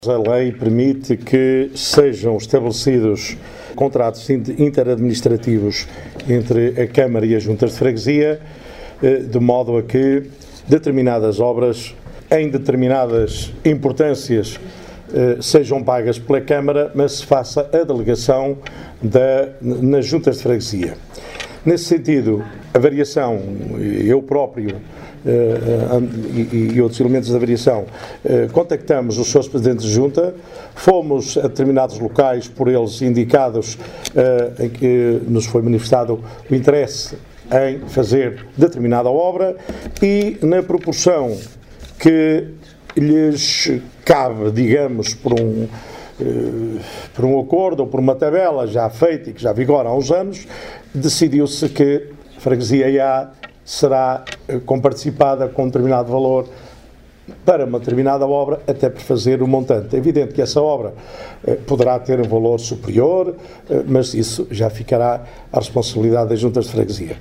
A lei permite que sejam estabelecidos contratos interadministrativos entre a Câmara e as Juntas de Freguesia, de modo a que determinadas obras, em determinadas importâncias, sejam pagas pela Câmara, mas se faça a delegação nas Juntas de Freguesia. Nesse sentido, a variação, eu próprio e outros elementos da variação, contactamos os seus presidentes de junta, fomos a determinados locais por eles indicados em que nos foi manifestado o interesse em fazer determinada obra e na proporção que lhes cabe, digamos, por um acordo ou por uma tabela já feita e que já vigora há uns anos, decidiu-se que a Freguesia A será comparticipada com um determinado valor para uma determinada obra, até por fazer o montante. É evidente que essa obra poderá ter um valor superior, mas isso já ficará à responsabilidade das Juntas de Freguesia.